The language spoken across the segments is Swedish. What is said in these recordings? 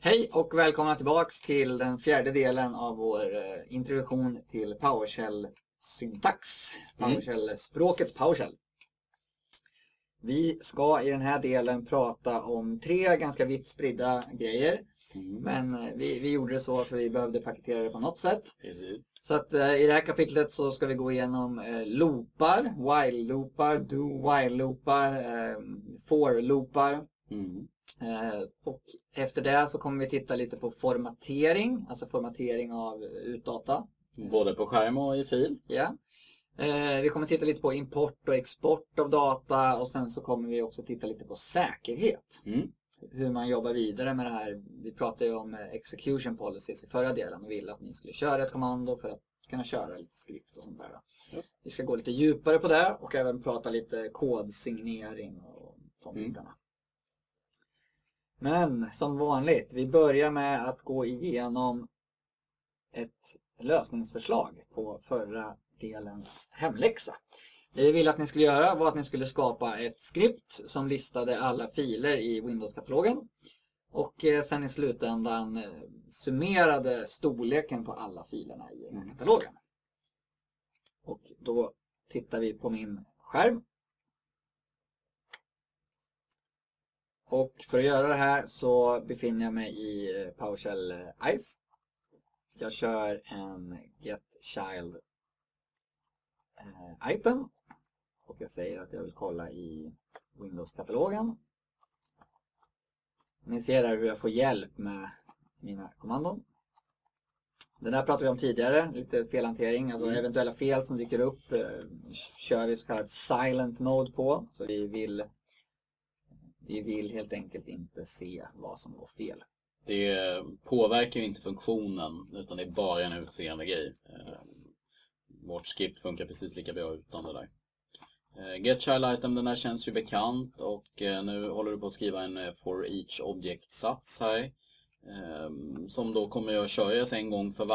Hej och välkomna tillbaks till den fjärde delen av vår introduktion till PowerShell-syntax. PowerShell-språket PowerShell. Vi ska i den här delen prata om tre ganska vitt spridda grejer. Men vi gjorde det så för vi behövde paketera det på något sätt. Så att i det här kapitlet så ska vi gå igenom loopar, while-loopar, do-while-loopar, for-loopar. Och efter det så kommer vi titta lite på formatering, alltså formatering av utdata. Både på skärm och i fil. Ja. Vi kommer titta lite på import och export av data och sen så kommer vi också titta lite på säkerhet. Hur man jobbar vidare med det här. Vi pratade ju om execution policies i förra delen och ville att ni skulle köra ett kommando för att kunna köra lite skript och sånt där. Just. Vi ska gå lite djupare på det och även prata lite kodsignering och de bitarna. Men som vanligt, vi börjar med att gå igenom ett lösningsförslag på förra delens hemläxa. Det vi ville att ni skulle göra var att ni skulle skapa ett skript som listade alla filer i Windows-katalogen. Och sen i slutändan summerade storleken på alla filerna i den här katalogen. Och då tittar vi på min skärm. Och för att göra det här så befinner jag mig i PowerShell ICE. Jag kör en getChild item. Och jag säger att jag vill kolla i Windows-katalogen. Ni ser här hur jag får hjälp med mina kommandon. Den här pratade vi om tidigare, lite felhantering. Alltså eventuella fel som dyker upp kör vi så kallat silent mode på. Så vi vill helt enkelt inte se vad som går fel. Det påverkar ju inte funktionen utan det är bara en utseende grej. Vårt skript funkar precis lika bra utan det där. GetChild item, den här känns ju bekant och nu håller du på att skriva en for each object-sats här. Som då kommer att köras en gång för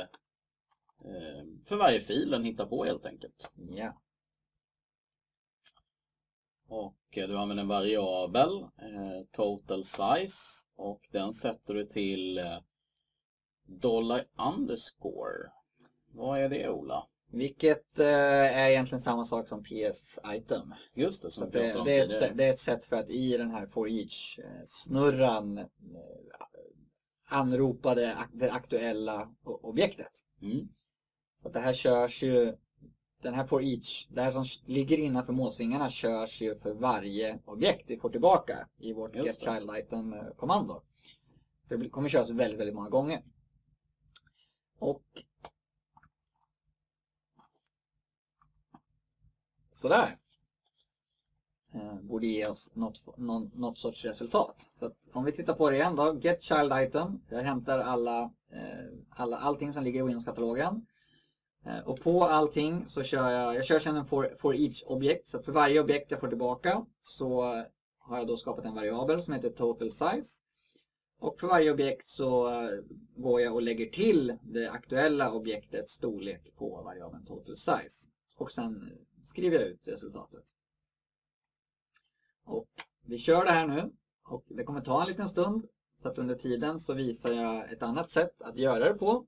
varje fil den hittar på helt enkelt. Ja. Och du använder en variabel, total size, och den sätter du till $_. Vad är det, Ola? Vilket är egentligen samma sak som PS-item. Just det, som det är ett sätt för att i den här for each-snurran anropa det aktuella objektet. Så att det här körs ju, den här for each, det här som ligger innanför målsvingarna körs ju för varje objekt vi får tillbaka i vårt getChild item-kommando. Så det kommer köras väldigt, väldigt många gånger. Och sådär. Borde ge oss något sorts resultat. Så att om vi tittar på det igen då. getChild item. Jag hämtar allting som ligger i Windows-katalogen. Och på allting så kör jag sedan en for each objekt. Så för varje objekt jag får tillbaka så har jag då skapat en variabel som heter total size. Och för varje objekt så går jag och lägger till det aktuella objektets storlek på variabeln total size. Och sen skriver jag ut resultatet. Och vi kör det här nu. Och det kommer ta en liten stund. Så att under tiden så visar jag ett annat sätt att göra det på.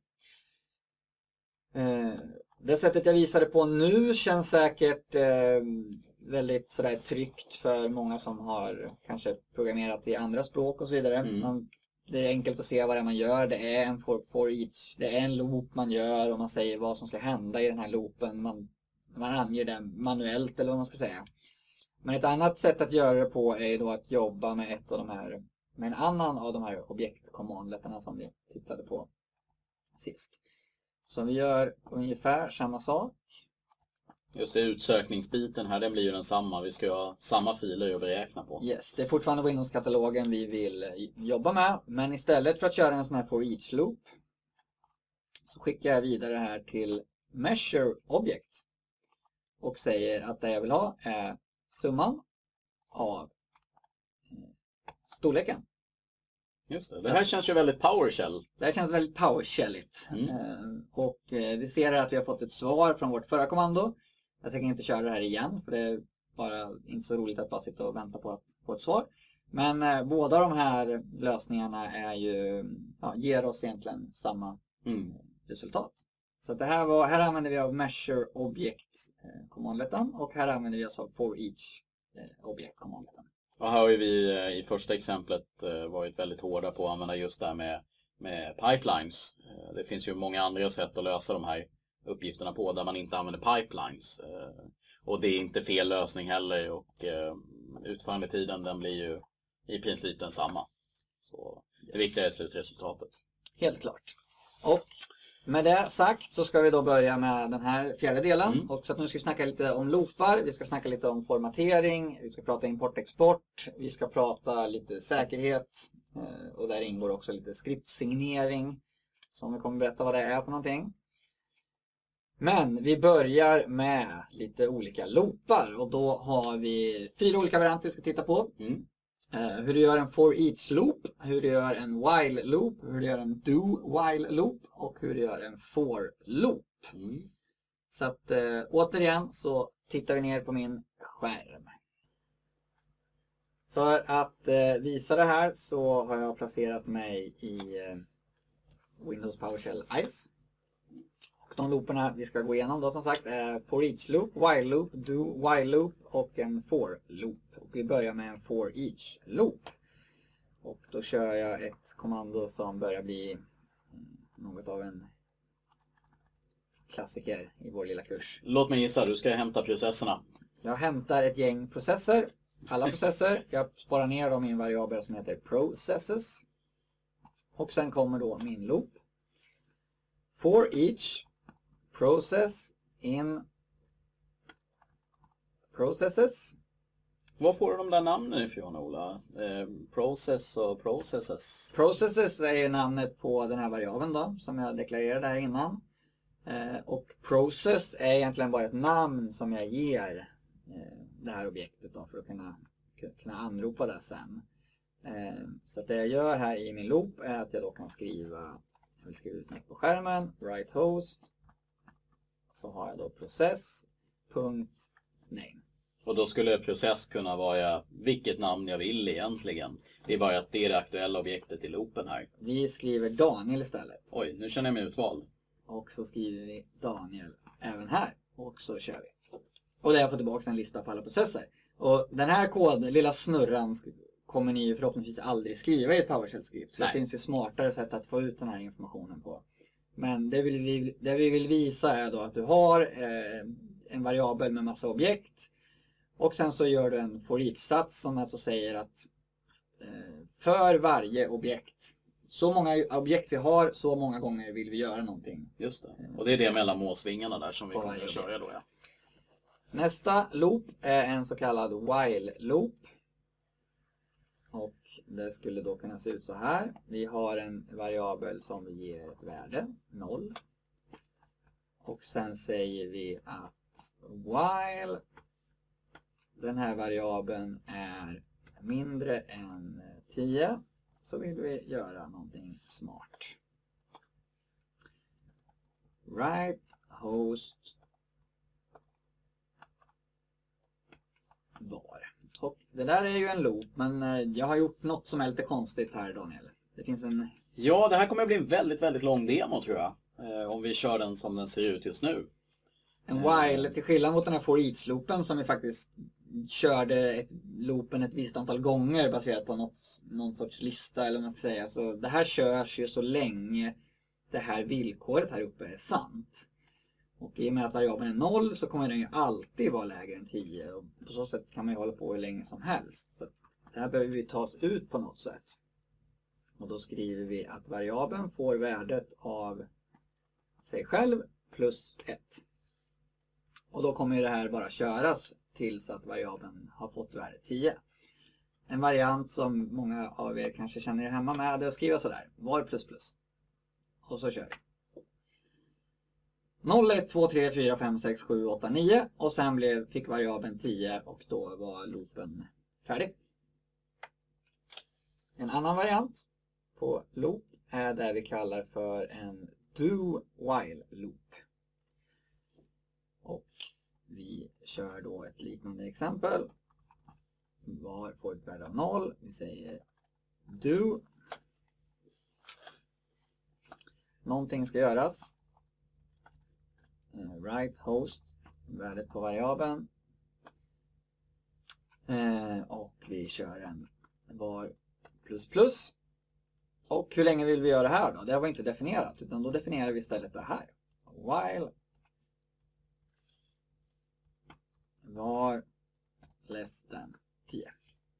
Det sättet jag visade på nu känns säkert väldigt sådär tryggt för många som har kanske programmerat i andra språk och så vidare. Det är enkelt att se vad det är man gör. Det är en for each. Det är en loop man gör och man säger vad som ska hända i den här loopen. Man anger den manuellt eller vad man ska säga. Men ett annat sätt att göra det på är då att jobba med en annan av de här objektkommandletterna som vi tittade på sist. Så vi gör ungefär samma sak. Just det, utsökningsbiten här, den blir ju densamma. Vi ska ha samma filer att beräkna på. Yes, det är fortfarande Windows-katalogen vi vill jobba med. Men istället för att köra en sån här for each loop så skickar jag vidare här till measure object. Och säger att det jag vill ha är summan av storleken. Just det. Det här känns ju väldigt PowerShell. Det här känns väldigt PowerShelligt. Och vi ser att vi har fått ett svar från vårt förra kommando. Jag tänker inte köra det här igen för det är bara inte så roligt att bara sitta och vänta på att få ett svar. Men båda de här lösningarna är ju, ger oss egentligen samma resultat. Så det här använder vi av measure object kommandletten och här använder vi oss av for each object kommandletten. Och här har ju vi i första exemplet varit väldigt hårda på att använda just det här med pipelines. Det finns ju många andra sätt att lösa de här uppgifterna på där man inte använder pipelines. Och det är inte fel lösning heller och utförandetiden den blir ju i princip densamma. Så det viktiga är slutresultatet. Helt klart. Och med det sagt så ska vi då börja med den här fjärde delen. Och så att nu ska vi snacka lite om loopar, vi ska snacka lite om formatering, vi ska prata import-export, vi ska prata lite säkerhet och där ingår också lite skriptsignering som vi kommer berätta vad det är för någonting. Men vi börjar med lite olika loopar och då har vi 4 olika varianter vi ska titta på. Hur du gör en for each loop, hur du gör en while loop, hur du gör en do while loop och hur du gör en for loop. Så att återigen så tittar vi ner på min skärm. För att visa det här så har jag placerat mig i Windows PowerShell ICE. Och de looparna vi ska gå igenom då som sagt är for each loop, while loop, do while loop och en for loop. Och vi börjar med en for each loop. Och då kör jag ett kommando som börjar bli något av en klassiker i vår lilla kurs. Låt mig gissa, du ska hämta processerna. Jag hämtar ett gäng processer, alla processer. Jag sparar ner dem i en variabel som heter processes. Och sen kommer då min loop. For each process in processes. Vad får du de där namnen ifrån, Ola? Process och processes. Processes är ju namnet på den här variabeln då, som jag deklarerade här innan. Och process är egentligen bara ett namn som jag ger det här objektet då, för att kunna anropa det sen. Så att det jag gör här i min loop är att jag då kan skriva, jag vill skriva ut på skärmen, write host. Så har jag då process.name. Och då skulle process kunna vara vilket namn jag vill egentligen. Det är bara att det är det aktuella objektet i loopen här. Vi skriver Daniel istället. Oj, nu känner jag mig utvald. Och så skriver vi Daniel även här. Och så kör vi. Och där får tillbaka en lista på alla processer. Och den här koden, lilla snurran, kommer ni förhoppningsvis aldrig skriva i ett PowerShell-skript. För det finns ju smartare sätt att få ut den här informationen på. Men det vi vill visa är då att du har en variabel med massa objekt. Och sen så gör du en for each-sats som alltså säger att för varje objekt, så många objekt vi har, så många gånger vill vi göra någonting. Just det. Och det är det mellan målsvingarna där som vi kommer att köra då. Ja. Nästa loop är en så kallad while loop. Och det skulle då kunna se ut så här. Vi har en variabel som vi ger ett värde, 0. Och sen säger vi att while den här variabeln är mindre än 10 så vill vi göra någonting smart. Write host var. Och det där är ju en loop, men jag har gjort något som är lite konstigt här, Daniel. Det finns en... Ja, det här kommer att bli en väldigt, väldigt lång demo tror jag. Om vi kör den som den ser ut just nu. En while, till skillnad mot den här for each-loopen som vi faktiskt körde loopen ett visst antal gånger baserat på någon sorts lista eller vad man ska säga. Så det här körs ju så länge det här villkoret här uppe är sant. Och i och med att variabeln är 0 så kommer den ju alltid vara lägre än 10. Och på så sätt kan man ju hålla på hur länge som helst. Så det här behöver vi ta oss ut på något sätt. Och då skriver vi att variabeln får värdet av sig själv plus 1. Och då kommer ju det här bara köras tills att variabeln har fått värde 10. En variant som många av er kanske känner er hemma med är att skriva sådär. Var plus plus. Och så kör vi. 0, 1, 2, 3, 4, 5, 6, 7, 8, 9. Och sen fick variabeln 10 och då var loopen färdig. En annan variant på loop är det vi kallar för en do while loop. Och vi kör då ett liknande exempel. var får ett värde av 0. Vi säger do. Någonting ska göras. Write host, värdet på variabeln. Och vi kör en var plus plus. Och hur länge vill vi göra det här då? Det var inte definierat, utan då definierar vi istället det här. While var less than 10.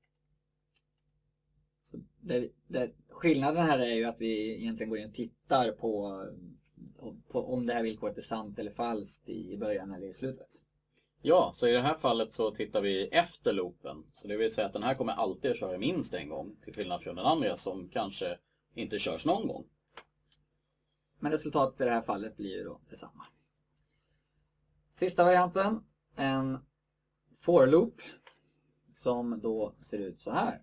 Så skillnaden här är ju att vi egentligen går in och tittar på om det här villkoret är sant eller falskt i början eller i slutet. Ja, så i det här fallet så tittar vi efter loopen. Så det vill säga att den här kommer alltid att köra minst en gång, till skillnad från den andra som kanske inte körs någon gång. Men resultatet i det här fallet blir ju då detsamma. Sista varianten, en for loop som då ser ut så här.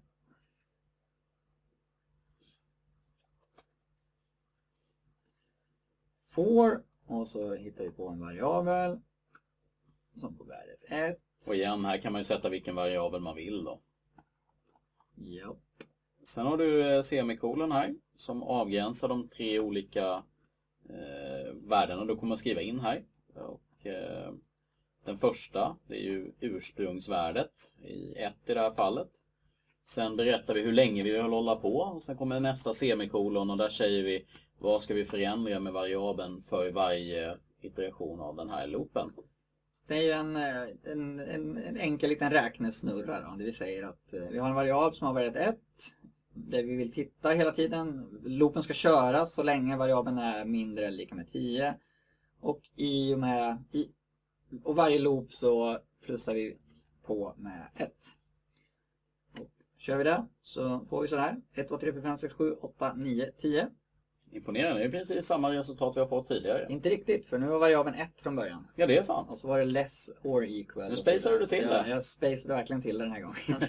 For, och så hittar vi på en variabel som får värdet 1. Och igen, här kan man ju sätta vilken variabel man vill då. Ja. Sen har du semikolon här som avgränsar de 3 olika värdena du kommer att skriva in här. Och, den första, det är ju ursprungsvärdet i 1 i det här fallet. Sen berättar vi hur länge vi vill hålla på och sen kommer nästa semikolon och där säger vi vad ska vi förändra med variabeln för varje iteration av den här loopen. Det är ju en enkel liten räknesnurra då. Det vill säga att vi har en variabel som har värdet 1 där vi vill titta hela tiden. Loopen ska köras så länge variabeln är mindre eller lika med 10. Och och varje loop så plussar vi på med 1. Och kör vi det så får vi så här. 1, 2, 3, 4, 5, 6, 7, 8, 9, 10. Imponerande, det är precis samma resultat vi har fått tidigare. Inte riktigt, för nu var variabeln 1 från början. Ja, det är sant. Och så var det less or equal. Nu spacear du till det. Jag spaceade verkligen till den här gången.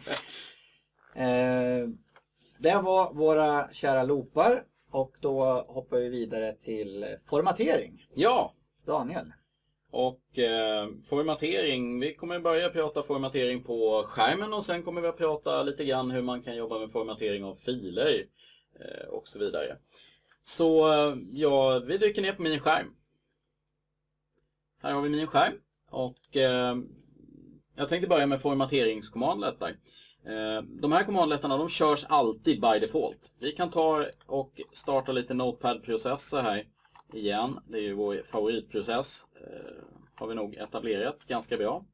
Det var våra kära loopar. Och då hoppar vi vidare till formatering. Ja! Daniel. Och formatering, vi kommer börja prata formatering på skärmen och sen kommer vi att prata lite grann hur man kan jobba med formatering av filer och så vidare. Så ja, vi dyker ner på min skärm. Här har vi min skärm och jag tänkte börja med formateringskommandet där. De här kommandlettarna de körs alltid by default. Vi kan ta och starta lite Notepad-processer här igen. Det är ju vår favoritprocess. Har vi nog etablerat ganska bra.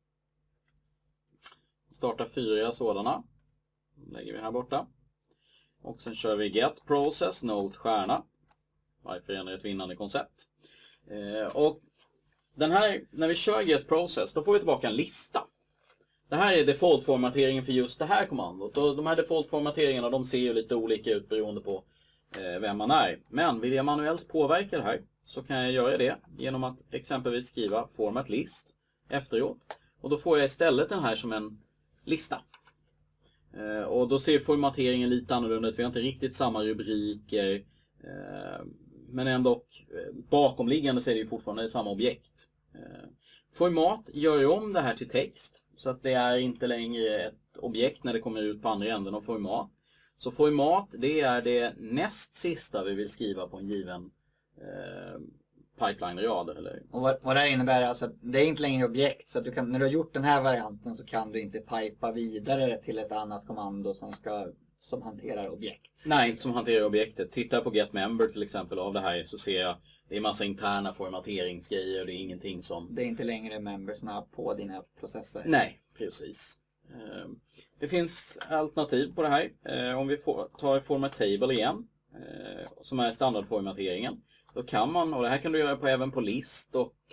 Starta 4 sådana. Lägger vi här borta. Och sen kör vi get process note stjärna. Varför är det ett vinnande koncept. Och den här, när vi kör get process då får vi tillbaka en lista. Det här är default-formateringen för just det här kommandot. Och de här default-formateringarna de ser ju lite olika ut beroende på vem man är. Men vill jag manuellt påverka det här så kan jag göra det genom att exempelvis skriva format list efteråt. Och då får jag istället den här som en lista. Och då ser formateringen lite annorlunda ut. Vi har inte riktigt samma rubriker. Men ändå bakomliggande så är det ju fortfarande samma objekt. Format gör om det här till text. Så att det är inte längre ett objekt när det kommer ut på andra änden av format. Så format det är det näst sista vi vill skriva på en given pipeline-rad. Eller? Och vad det här innebär är alltså att det är inte längre objekt. Så att när du har gjort den här varianten så kan du inte pipa vidare till ett annat kommando som hanterar objekt. Nej, inte som hanterar objektet. Titta på getMember till exempel av det här så ser jag det är massa interna formateringsgrejer. Det är ingenting som... Det är inte längre membersna på dina processer. Nej, precis. Det finns alternativ på det här. Om vi tar format table igen. Som är standardformateringen. Då kan man, och det här kan du göra även på list och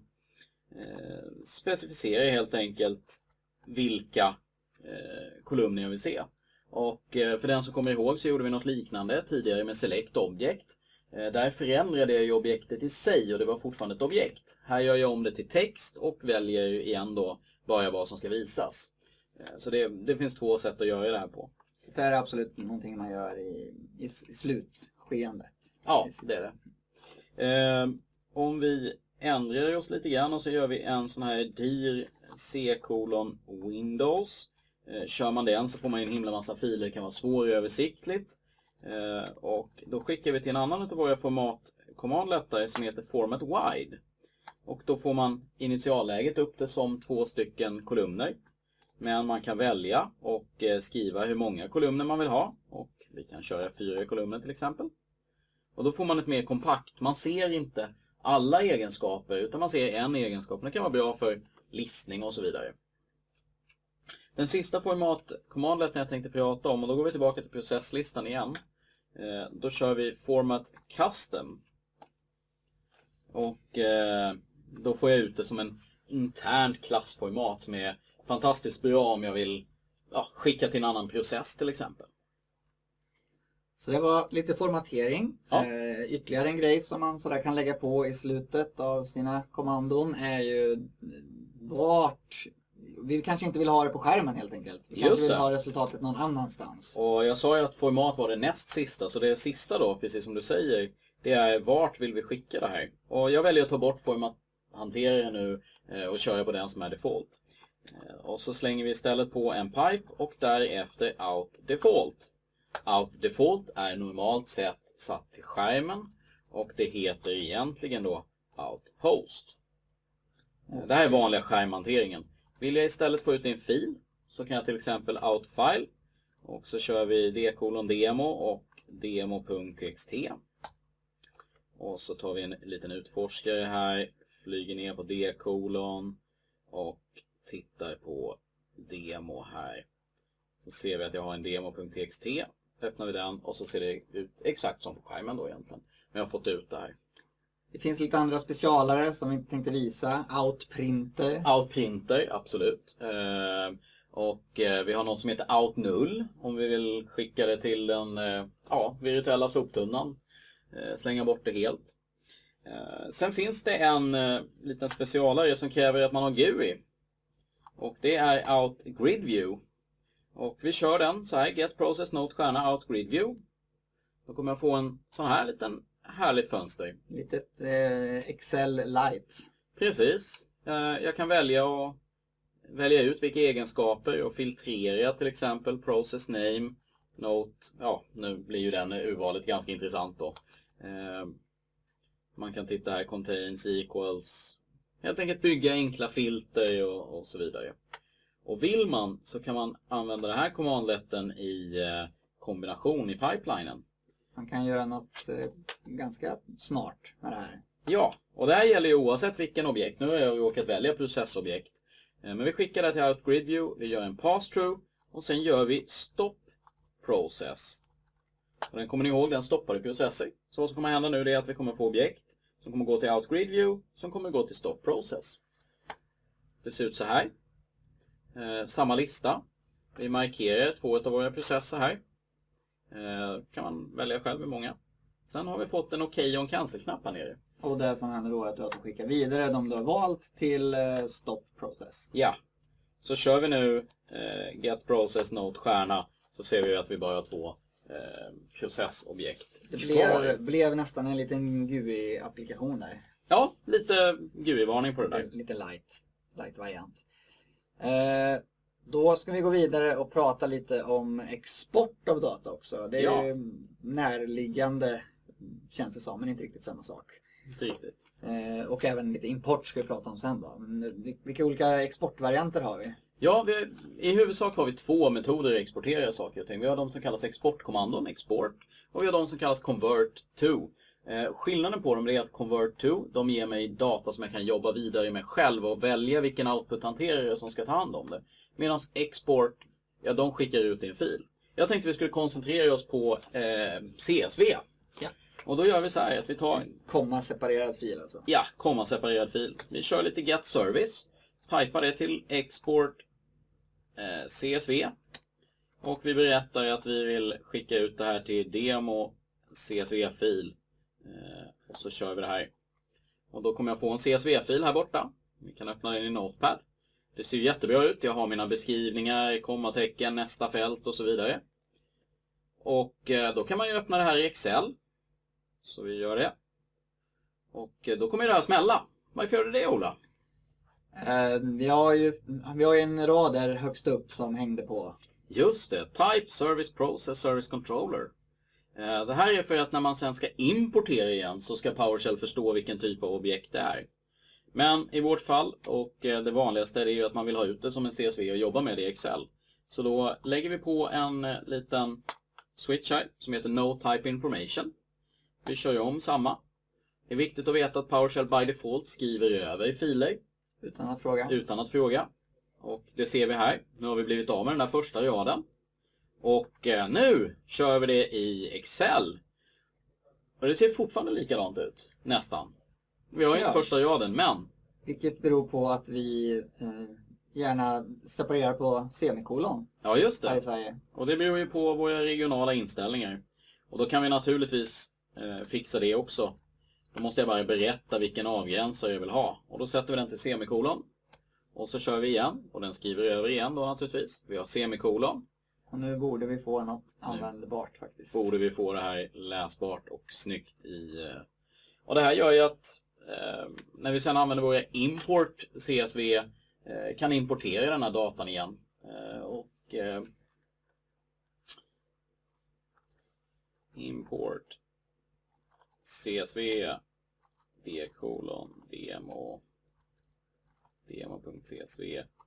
specificera helt enkelt vilka kolumner jag vill se. Och för den som kommer ihåg så gjorde vi något liknande tidigare med select object. Där förändrade jag ju objektet i sig och det var fortfarande ett objekt. Här gör jag om det till text och väljer igen då bara vad som ska visas. Så det finns 2 sätt att göra det här på. Det är absolut någonting man gör i slutskedet. Ja, det är det. Om vi ändrar oss lite grann och så gör vi en sån här dir c:: Windows. Kör man den så får man en himla massa filer, det kan vara svåröversiktligt. Och då skickar vi till en annan av våra format-commandlettare som heter Format Wide. Och då får man initialläget upp det som 2 stycken kolumner. Men man kan välja och skriva hur många kolumner man vill ha. Och vi kan köra 4 kolumner till exempel. Och då får man ett mer kompakt. Man ser inte alla egenskaper utan man ser en egenskap. Det kan vara bra för listning och så vidare. Den sista format-commandlettern jag tänkte prata om, och då går vi tillbaka till processlistan igen. Då kör vi Format Custom. Och då får jag ut det som en internt klassformat som är fantastiskt bra om jag vill skicka till en annan process till exempel. Så det var lite formatering. Ja. Ytterligare en grej som man sådär kan lägga på i slutet av sina kommandon är ju vart vi kanske inte vill ha det på skärmen helt enkelt. Vi kanske vill ha resultatet någon annanstans. Och jag sa ju att format var det näst sista, så det sista då, precis som du säger, det är vart vill vi skicka det här. Och jag väljer att ta bort formathanteraren nu och köra på den som är default. Och så slänger vi istället på en pipe och därefter out default. Out default är normalt sett satt till skärmen och det heter egentligen då out host. Det här är vanliga skärmhanteringen. Vill jag istället få ut en fil så kan jag till exempel out file och så kör vi d:/demo och demo.txt. Och så tar vi en liten utforskare här, flyger ner på d:/ och tittar på demo här. Så ser vi att jag har en demo.txt. Öppnar vi den och så ser det ut exakt som på skärmen då egentligen. Men jag har fått ut det här. Det finns lite andra specialare som vi inte tänkte visa. Outprinter. Outprinter, absolut. Och vi har något som heter outnull om vi vill skicka det till den virtuella soptunnan. Slänga bort det helt. Sen finns det en liten specialare som kräver att man har GUI. Och det är out grid view. Och vi kör den så här, get process note out grid view. Då kommer jag få en sån här liten härligt fönster. Litet Excel light. Precis. Jag kan välja ut vilka egenskaper och filtrera till exempel process name, note. Ja, nu blir ju den urvalet ganska intressant då. Man kan titta här, contains, equals. Helt enkelt bygga enkla filter och så vidare. Och vill man så kan man använda den här kommandlettern i kombination i pipelinen. Man kan göra något ganska smart med det här. Ja, och det här gäller ju oavsett vilken objekt. Nu har jag råkat välja processobjekt. Men vi skickar det till out grid view, vi gör en pass-through och sen gör vi stop process. Och den kommer ni ihåg, den stoppar i processer. Så vad som kommer hända nu är att vi kommer få objekt som kommer gå till out grid view, som kommer gå till stop process. Det ser ut så här. Samma lista. Vi markerar 2 av våra processer här. Kan man välja själv hur många. Sen har vi fått en okej och en cancelknapp här nere. Och det som händer då är att du alltså skickar vidare de du har valt till stop process. Ja. Så kör vi nu get process note stjärna så ser vi att vi bara har 2 processobjekt. Det blev nästan en liten GUI-applikation där. Ja, lite GUI-varning på det där. Lite light variant. Då ska vi gå vidare och prata lite om export av data också. Det är ju närliggande, känns det som, men inte riktigt samma sak. Inte riktigt. Och även lite import ska vi prata om sen då. Men vilka olika exportvarianter har vi? Ja, i huvudsak har vi 2 metoder att exportera saker och ting. Vi har de som kallas exportkommandon, export, och vi har de som kallas convert to. Skillnaden på dem är att convert to, de ger mig data som jag kan jobba vidare med själv och välja vilken output-hanterare som ska ta hand om det. Medan export, ja, de skickar ut i en fil. Jag tänkte vi skulle koncentrera oss på CSV. Ja. Och då gör vi så här att vi tar komma-separerad fil alltså. Ja, komma-separerad fil. Vi kör lite get service. Pipar det till export CSV. Och vi berättar att vi vill skicka ut det här till demo CSV-fil. Och så kör vi det här. Och då kommer jag få en CSV-fil här borta. Vi kan öppna den i Notepad. Det ser jättebra ut. Jag har mina beskrivningar, kommatecken, nästa fält och så vidare. Och då kan man ju öppna det här i Excel. Så vi gör det. Och då kommer det här smälla. Varför gör det, Ola? Vi har ju en rad där högst upp som hängde på. Just det, Type Service Process Service Controller. Det här är för att när man sen ska importera igen så ska PowerShell förstå vilken typ av objekt det är. Men i vårt fall, och det vanligaste är ju att man vill ha ut det som en CSV och jobba med det i Excel. Så då lägger vi på en liten switch här som heter No Type Information. Vi kör ju om samma. Det är viktigt att veta att PowerShell by default skriver över i filer. Utan att fråga. Utan att fråga. Och det ser vi här. Nu har vi blivit av med den där första raden. Och nu kör vi det i Excel. Och det ser fortfarande likadant ut. Nästan. Vi har inte första raden, men... Vilket beror på att vi gärna separerar på semikolon. Ja, just det. Här i Sverige. Och det beror ju på våra regionala inställningar. Och då kan vi naturligtvis fixa det också. Då måste jag bara berätta vilken avgränsare jag vill ha. Och då sätter vi den till semikolon. Och så kör vi igen. Och den skriver över igen då naturligtvis. Vi har semikolon. Och nu borde vi få något användbart faktiskt. Borde vi få det här läsbart och snyggt i... Och det här gör ju att när vi sedan använder våra import CSV kan importera den här datan igen. Import CSV demo.csv.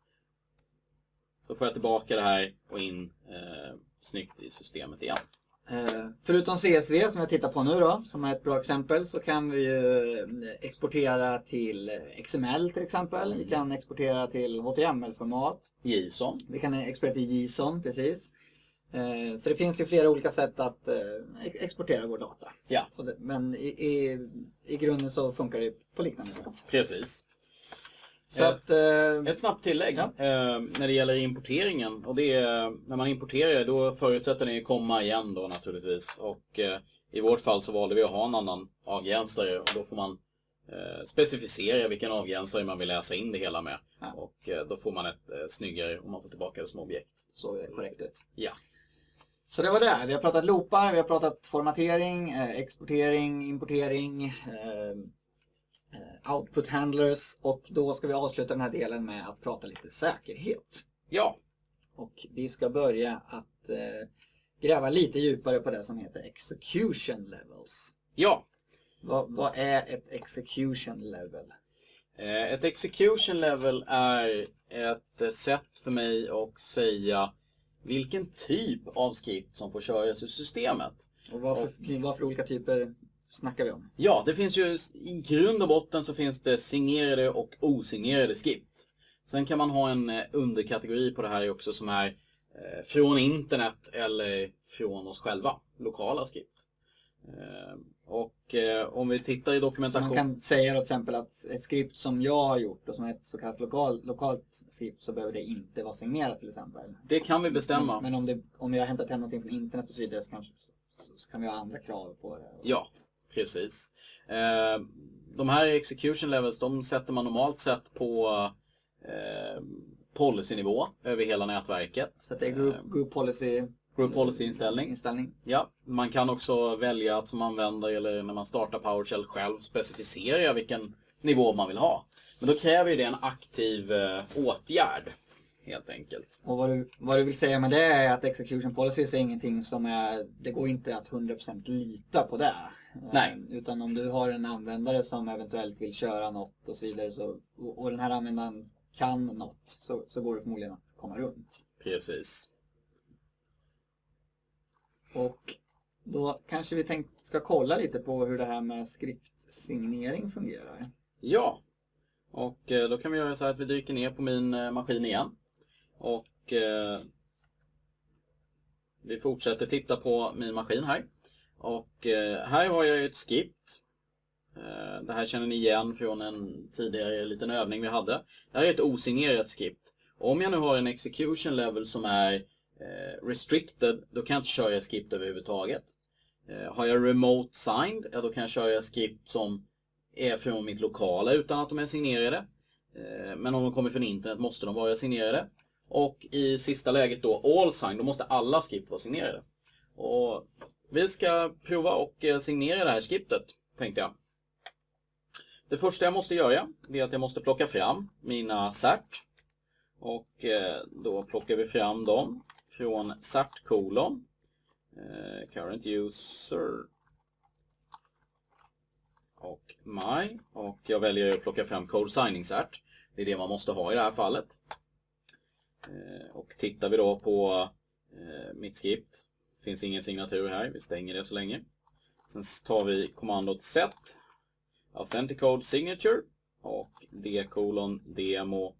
Så får jag tillbaka det här och in snyggt i systemet igen. Förutom CSV som jag tittar på nu då, som är ett bra exempel, så kan vi ju exportera till XML till exempel. Vi kan exportera till HTML-format. JSON. Vi kan exportera till JSON, precis. Så det finns ju flera olika sätt att exportera vår data. Ja. Men i grunden så funkar det på liknande sätt. Precis. Så att, ett snabbt tillägg när det gäller importeringen. Och det är, när man importerar då förutsätter ni komma igen då naturligtvis. Och i vårt fall så valde vi att ha en annan avgränsare. Och då får man specificera vilken avgränsare man vill läsa in det hela med. Ja. Och då får man ett snyggare om man får tillbaka det som objekt. Så är det korrekt ut. Ja. Så det var det. Vi har pratat loopar, vi har pratat formatering, exportering, importering, output handlers, och då ska vi avsluta den här delen med att prata lite säkerhet. Ja. Och vi ska börja att gräva lite djupare på det som heter execution levels. Ja. Vad är ett execution level? Ett execution level är ett sätt för mig att säga vilken typ av skript som får köras ur systemet. Och vad för olika typer snackar vi om? Ja, det finns ju i grund och botten så finns det signerade och osignerade skript. Sen kan man ha en underkategori på det här också som är från internet eller från oss själva, lokala skript. Och om vi tittar i dokumentation... Så man kan säga till exempel att ett skript som jag har gjort och som är ett så kallat lokalt skript, så behöver det inte vara signerat till exempel. Det kan vi bestämma. Men om jag har hämtat hem någonting från internet och så vidare så kan vi ha andra krav på det. Ja, precis. De här execution levels, de sätter man normalt sett på policynivå över hela nätverket. Så det är group policy-inställning. Ja, man kan också välja att som användare eller när man startar PowerShell själv specificera vilken nivå man vill ha. Men då kräver det en aktiv åtgärd helt enkelt. Och vad du vill säga med det är att execution policies är ingenting som det går inte att 100% lita på det. Nej. Utan om du har en användare som eventuellt vill köra något och så vidare och den här användaren kan något, så går det förmodligen att komma runt. Precis. Och då kanske vi ska kolla lite på hur det här med skriptsignering fungerar. Ja, och då kan vi göra så här att vi dyker ner på min maskin igen. Och vi fortsätter titta på min maskin här. Och här har jag ett skript. Det här känner ni igen från en tidigare liten övning vi hade. Det här är ett osignerat skript. Om jag nu har en execution level som är restricted, då kan jag inte köra ett skript överhuvudtaget. Har jag remote signed, ja, då kan jag köra ett skript som är från mitt lokala utan att de är signerade. Men om de kommer från internet måste de vara signerade. Och i sista läget då all signed, då måste alla skript vara signerade. Och vi ska prova och signera det här skriptet, tänkte jag. Det första jag måste göra är att jag måste plocka fram mina cert. Och då plockar vi fram dem från cert colon current user och my. Och jag väljer att plocka fram code signing cert. Det är det man måste ha i det här fallet. Och tittar vi då på mitt skript. Finns ingen signatur här. Vi stänger det så länge. Sen tar vi kommandot set authenticode signature och d:\demo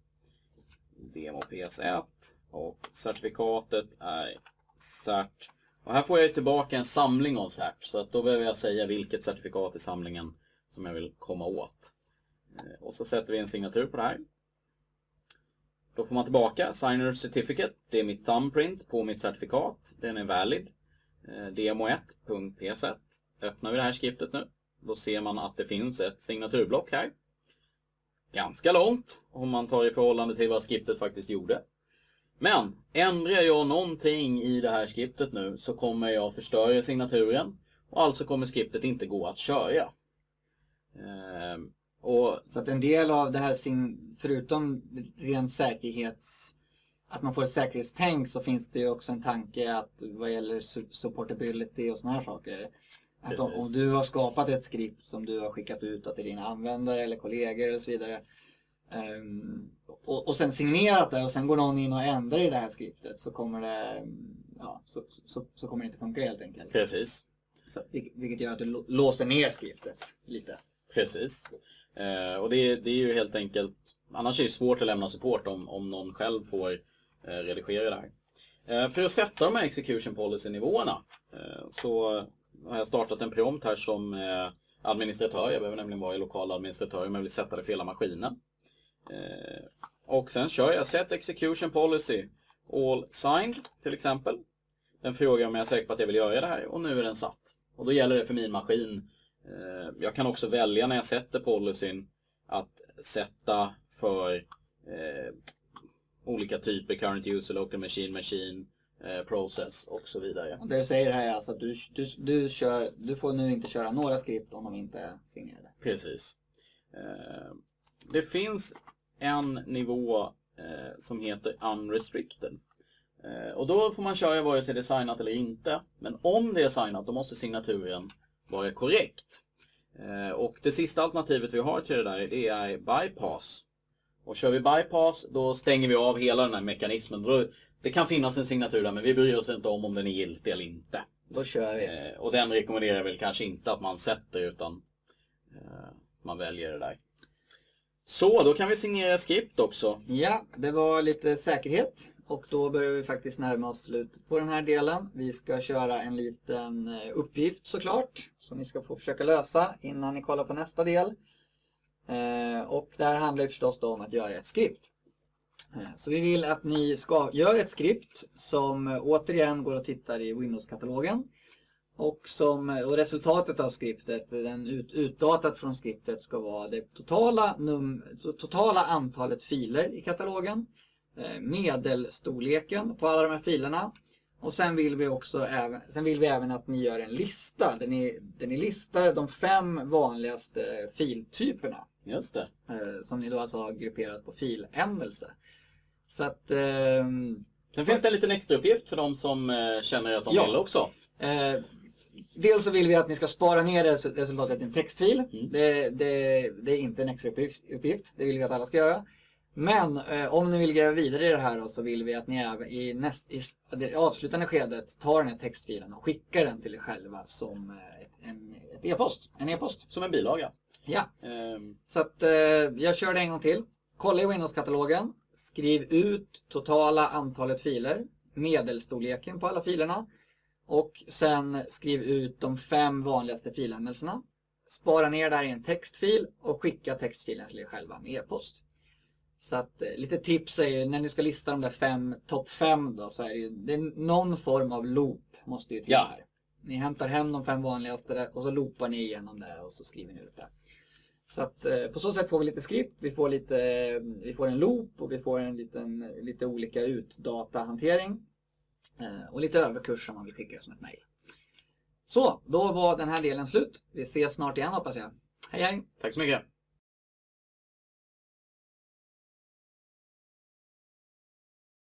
ps1 och certifikatet är cert. Och här får jag tillbaka en samling av cert, så att då behöver jag säga vilket certifikat i samlingen som jag vill komma åt. Och så sätter vi en signatur på det här. Då får man tillbaka signer certificate, det är mitt thumbprint på mitt certifikat, den är valid. demo1.ps1. Öppnar vi det här skriptet nu, då ser man att det finns ett signaturblock här. Ganska långt om man tar i förhållande till vad skriptet faktiskt gjorde. Men ändrar jag någonting i det här skriptet nu så kommer jag förstöra signaturen. Och alltså kommer skriptet inte gå att köra. Så att en del av det här, förutom ren säkerhets... Att man får ett säkerhetstänk, så finns det ju också en tanke att vad gäller supportability och såna här saker. Att om du har skapat ett skript som du har skickat ut till dina användare eller kollegor och så vidare. Och sen signerat det och sen går någon in och ändrar i det här skriptet, så kommer det, så kommer det inte funka helt enkelt. Precis. Så, vilket gör att du låser ner skriptet lite. Precis. Och det är ju helt enkelt, annars är det svårt att lämna support om någon själv får redigera det här. För att sätta de här execution policy-nivåerna så har jag startat en prompt här som administratör. Jag behöver nämligen vara i lokal administratör om jag vill sätta det för hela maskinen. Och sen kör jag set execution policy all signed till exempel. Den frågar om jag är säker på att jag vill göra det här, och nu är den satt. Och då gäller det för min maskin. Jag kan också välja när jag sätter policyn att sätta för olika typer, current user, local machine, process och så vidare. Och det du säger här är alltså att du får nu inte köra några skript om de inte är signerade. Precis. Det finns en nivå som heter unrestricted. Och då får man köra vare sig det är signat eller inte. Men om det är signat, då måste signaturen vara korrekt. Och det sista alternativet vi har till det där, det är bypass. Och kör vi bypass, då stänger vi av hela den här mekanismen. Det kan finnas en signatur där, men vi bryr oss inte om den är giltig eller inte. Då kör vi. Och den rekommenderar väl kanske inte att man sätter, utan man väljer det där. Så, då kan vi signera skript också. Ja, det var lite säkerhet. Och då börjar vi faktiskt närma oss slutet på den här delen. Vi ska köra en liten uppgift såklart, som ni ska få försöka lösa innan ni kollar på nästa del. Och där handlar det förstås då om att göra ett skript. Så vi vill att ni ska göra ett skript som återigen går och tittar i Windows-katalogen. Och resultatet av skriptet, utdatat från skriptet, ska vara det totala antalet filer i katalogen. Medelstorleken på alla de här filerna. Och sen vill vi även att ni gör en lista där ni listar de 5 vanligaste filtyperna. Just det. Som ni då alltså har grupperat på filändelse. Så att... Sen finns det en liten extra uppgift för de som känner att de vill också. Dels så vill vi att ni ska spara ner resultatet i en textfil. Det är inte en extra uppgift. Det vill vi att alla ska göra. Men om ni vill gräva vidare i det här då, så vill vi att ni även i det avslutande skedet tar den här textfilen och skickar den till er själva som en e-post. Som en bilaga. Ja. Så att jag kör det en gång till. Kolla i Windows-katalogen. Skriv ut totala antalet filer. Medelstorleken på alla filerna. Och sen skriv ut de 5 vanligaste filändelserna. Spara ner där i en textfil och skicka textfilen till er själva med e-post. Så att lite tips är ju, när ni ska lista de där topp 5 då, så är det någon form av loop måste ju till här. Ni hämtar hem de 5 vanligaste och så loopar ni igenom det och så skriver ni ut det. Så att på så sätt får vi lite skript, vi får en loop och vi får lite olika utdatahantering. Och lite överkurs som man vill skicka som ett mejl. Så, då var den här delen slut. Vi ses snart igen hoppas jag. Hej hej! Tack så mycket!